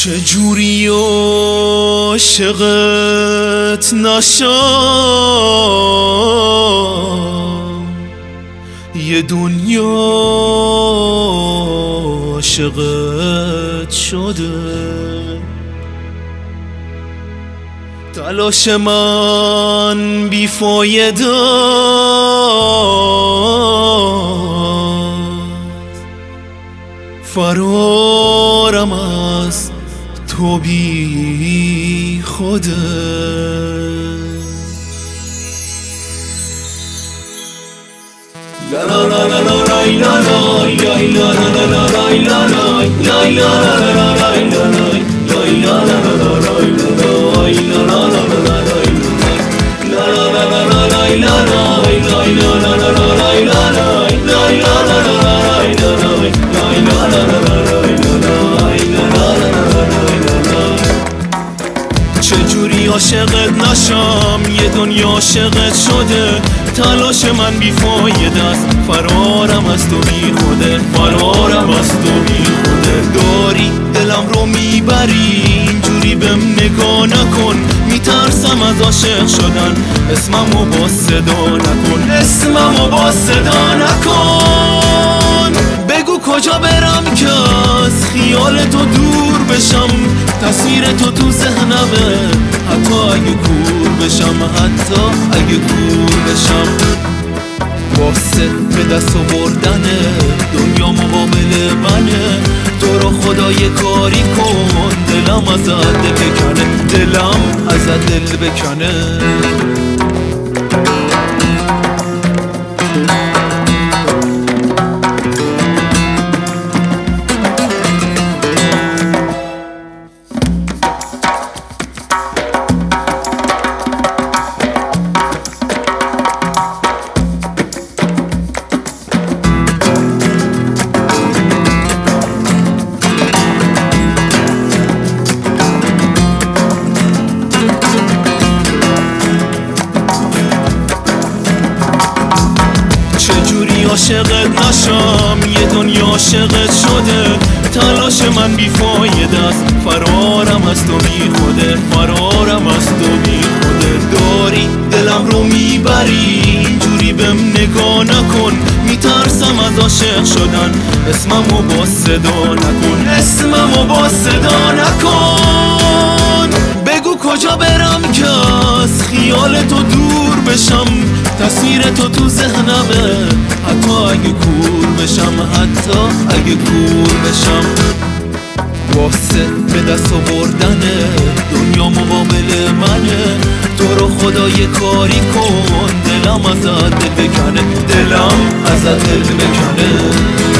چجوری عاشقت نشم، یه دنیا عاشقت شده. تلاش من بیفایده فرارم از تو بی خوده. چجوری عاشقت نشم، یه دنیا عاشقت شده. تلاش من بیفایده است فرارم از تو بی خوده، فرارم از تو بی خوده. داری دلم رو میبری اینجوری بهم نگاه نکن، میترسم از عاشق شدن. اسممو با صدا نکن، اسممو با صدا نکن. بگو کجا برم که از خیال تو دور بشم، تصویر تو ذهنمه حتی اگه کور بشم، حتی اگه کور بشم. واسه به دست آوردنه دنیا مقابل منه. تو رو خدا یه کاری کن، دلم ازت دل بکنه، دلم ازت دل بکنه. عاشقت نشم، یه دنیا عاشقت شده. تلاش من بیفایده است فرارم از تو بی خوده، فرارم از تو بی خوده. داری دلم رو میبری اینجوری بهم نگاه نکن، میترسم از عاشق شدن. اسممو با صدا نکن، اسممو با صدا نکن. بگو کجا برم که از خیال تو دور بشم، تصویر تو ذهنمه حتی اگه کور بشم، حتی اگه کور بشم. واسه به دست آوردنه دنیا مقابل منه. تو رو خدا یه کاری کن، دلم ازت دل بکنه، دلم ازت دل بکنه.